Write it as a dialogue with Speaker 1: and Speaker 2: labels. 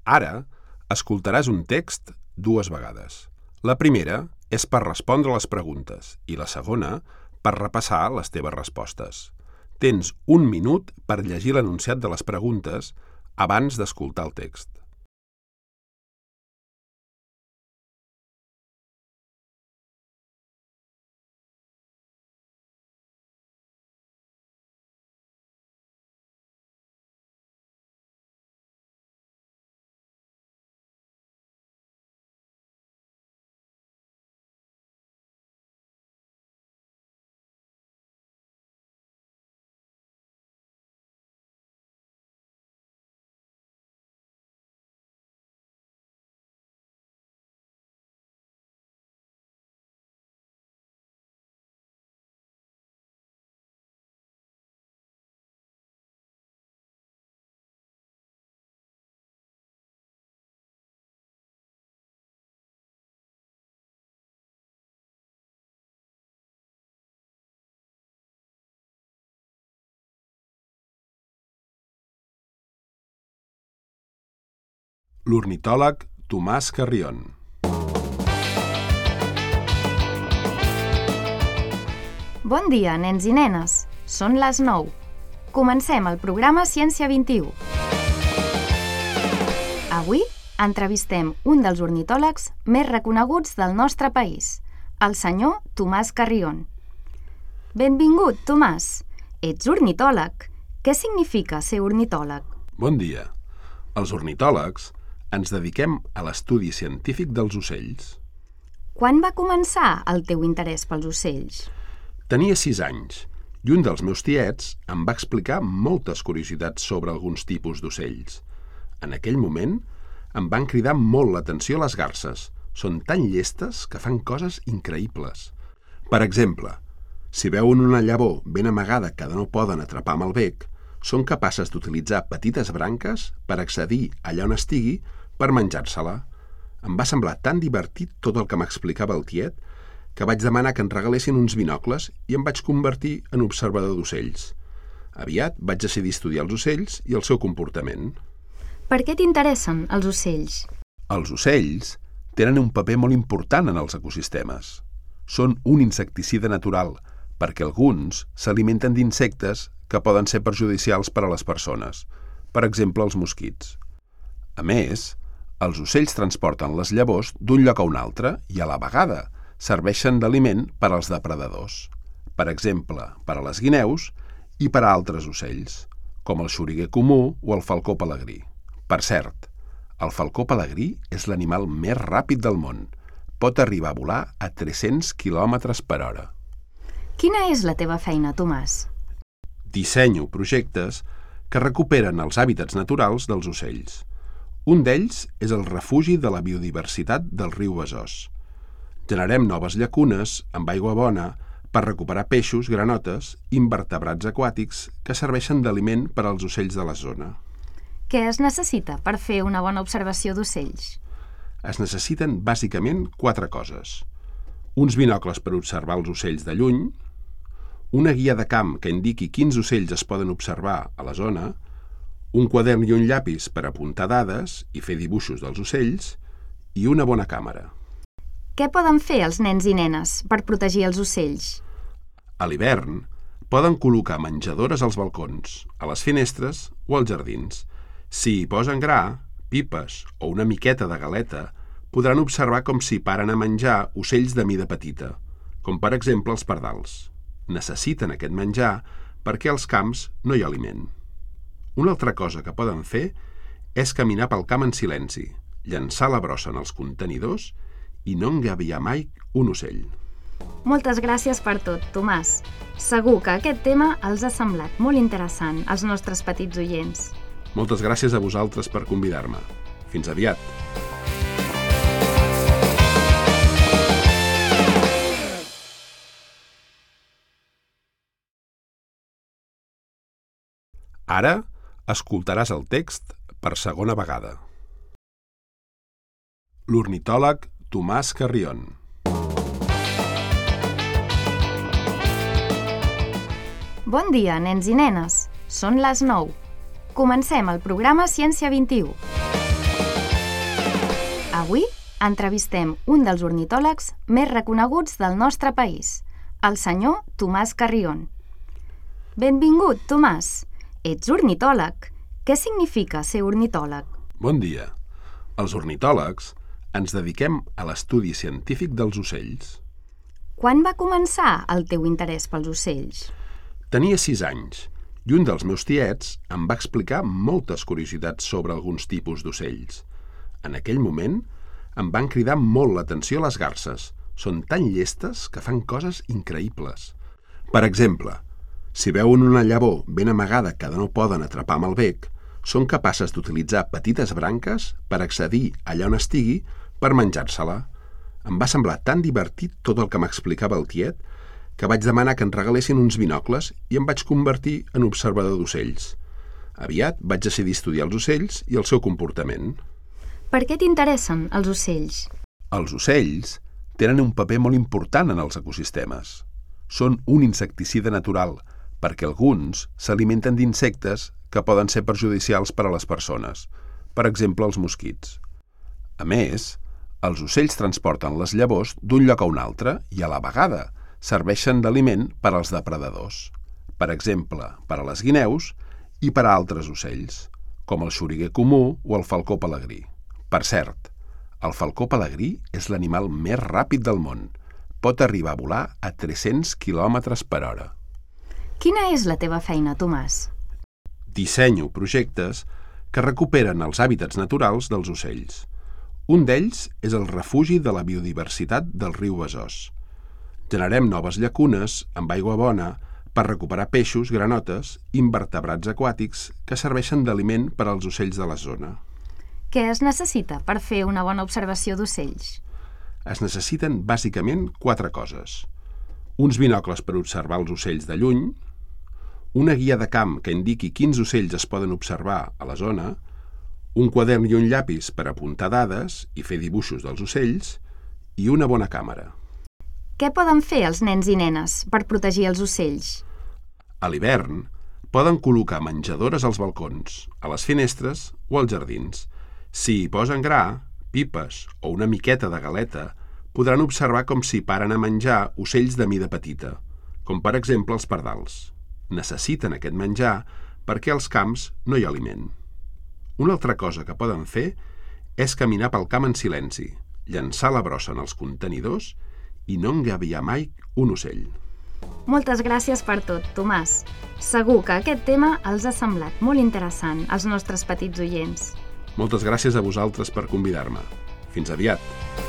Speaker 1: Ara, escoltaràs un text 2 vegades. La primera és per respondre les preguntes i la segona per repassar les teves respostes. Tens 1 minut per llegir l'enunciat de les preguntes abans d'escoltar el text. L'ornitòleg Tomàs Carrion.
Speaker 2: Bon dia, nens i nenes. Són les 9. Comencem el programa Ciència 21. Avui entrevistem un dels ornitòlegs més reconeguts del nostre país, el senyor Tomàs Carrion. Benvingut, Tomàs. Ets ornitòleg. Què significa ser ornitòleg?
Speaker 1: Bon dia. Els ornitòlegs ens dediquem a l'estudi científic dels ocells.
Speaker 2: Quan va començar el teu interès pels ocells?
Speaker 1: Tenia 6 anys i un dels meus tiets em va explicar moltes curiositats sobre alguns tipus d'ocells. En aquell moment em van cridar molt l'atenció les garses. Són tan llestes que fan coses increïbles. Per exemple, si veuen una llavor ben amagada que no poden atrapar amb el bec, són capaces d'utilitzar petites branques per accedir allà on estigui per menjar-se-la. Em va semblar tan divertit tot el que m'explicava el tiet que vaig demanar que em regalessin uns binocles i em vaig convertir en observador d'ocells. Aviat vaig decidir estudiar els ocells i el seu comportament.
Speaker 2: Per què t'interessen els ocells?
Speaker 1: Els ocells tenen un paper molt important en els ecosistemes. Són un insecticida natural perquè alguns s'alimenten d'insectes que poden ser perjudicials per a les persones, per exemple els mosquits. A més, els ocells transporten les llavors d'un lloc a un altre i a la vegada serveixen d'aliment per als depredadors, per exemple, per a les guineus i per a altres ocells, com el xoriguer comú o el falcó pelegrí. Per cert, el falcó pelegrí és l'animal més ràpid del món. Pot arribar a volar a 300 km/h.
Speaker 2: Quina és la teva feina, Tomàs?
Speaker 1: Dissenyo projectes que recuperen els hàbitats naturals dels ocells. Un d'ells és el refugi de la biodiversitat del riu Besòs. Generem noves llacunes amb aigua bona per recuperar peixos, granotes i invertebrats aquàtics que serveixen d'aliment per als ocells de la zona.
Speaker 2: Què es necessita per fer una bona observació d'ocells?
Speaker 1: Es necessiten bàsicament 4 coses. Uns binocles per observar els ocells de lluny, una guia de camp que indiqui quins ocells es poden observar a la zona, un quadern i un llapis per apuntar dades i fer dibuixos dels ocells i una bona càmera.
Speaker 2: Què poden fer els nens i nenes per protegir els ocells?
Speaker 1: A l'hivern poden col·locar menjadores als balcons, a les finestres o als jardins. Si hi posen gra, pipes o una miqueta de galeta, podran observar com s'hi paren a menjar ocells de mida petita, com per exemple els pardals. Necessiten aquest menjar perquè als camps no hi ha aliment. Una altra cosa que poden fer és caminar pel camp en silenci, llançar la brossa en els contenidors i no engabiar mai un ocell.
Speaker 2: Moltes gràcies per tot, Tomàs. Segur que aquest tema els ha semblat molt interessant als nostres petits oients.
Speaker 1: Moltes gràcies a vosaltres per convidar-me. Fins aviat! Ara escoltaràs el text per segona vegada. L'ornitòleg Tomàs Carrion.
Speaker 2: Bon dia, nens i nenes. Són les 9. Comencem el programa Ciència 21. Avui entrevistem un dels ornitòlegs més reconeguts del nostre país, el senyor Tomàs Carrión. Benvingut, Tomàs. Ets ornitòleg. Què significa ser ornitòleg?
Speaker 1: Bon dia. Els ornitòlegs ens dediquem a l'estudi científic dels ocells.
Speaker 2: Quan va començar el teu interès pels ocells?
Speaker 1: Tenia 6 anys i un dels meus tiets em va explicar moltes curiositats sobre alguns tipus d'ocells. En aquell moment em van cridar molt l'atenció les garses. Són tan llestes que fan coses increïbles. Per exemple, si veuen una llavor ben amagada que no poden atrapar amb el bec, són capaces d'utilitzar petites branques per accedir allà on estigui per menjar-se-la. Em va semblar tan divertit tot el que m'explicava el tiet que vaig demanar que ens regalessin uns binocles i em vaig convertir en observador d'ocells. Aviat vaig decidir estudiar els ocells i el seu comportament.
Speaker 2: Per què t'interessen els ocells?
Speaker 1: Els ocells tenen un paper molt important en els ecosistemes. Són un insecticida natural perquè alguns s'alimenten d'insectes que poden ser perjudicials per a les persones, per exemple els mosquits. A més, els ocells transporten les llavors d'un lloc a un altre i a la vegada serveixen d'aliment per als depredadors, per exemple, per a les guineus i per a altres ocells, com el xoriguer comú o el falcó pelegrí. Per cert, el falcó pelegrí és l'animal més ràpid del món. Pot arribar a volar a 300 km/h.
Speaker 2: Quina és la teva feina, Tomàs?
Speaker 1: Dissenyo projectes que recuperen els hàbitats naturals dels ocells. Un d'ells és el refugi de la biodiversitat del riu Besòs. Generem noves llacunes amb aigua bona per recuperar peixos, granotes i invertebrats aquàtics que serveixen d'aliment per als ocells de la zona.
Speaker 2: Què es necessita per fer una bona observació d'ocells?
Speaker 1: Es necessiten bàsicament 4 coses. Uns binocles per observar els ocells de lluny, una guia de camp que indiqui quins ocells es poden observar a la zona, un quadern i un llapis per apuntar dades i fer dibuixos dels ocells i una bona càmera.
Speaker 2: Què poden fer els nens i nenes per protegir els ocells?
Speaker 1: A l'hivern poden col·locar menjadores als balcons, a les finestres o als jardins. Si hi posen gra, pipes o una miqueta de galeta, podran observar com s'hi paren a menjar ocells de mida petita, com per exemple els pardals. Necessiten aquest menjar perquè als camps no hi ha aliment. Una altra cosa que poden fer és caminar pel camp en silenci, llançar la brossa en els contenidors i no engabiar mai un ocell.
Speaker 2: Moltes gràcies per tot, Tomàs. Segur que aquest tema els ha semblat molt interessant als nostres petits oients.
Speaker 1: Moltes gràcies a vosaltres per convidar-me. Fins aviat!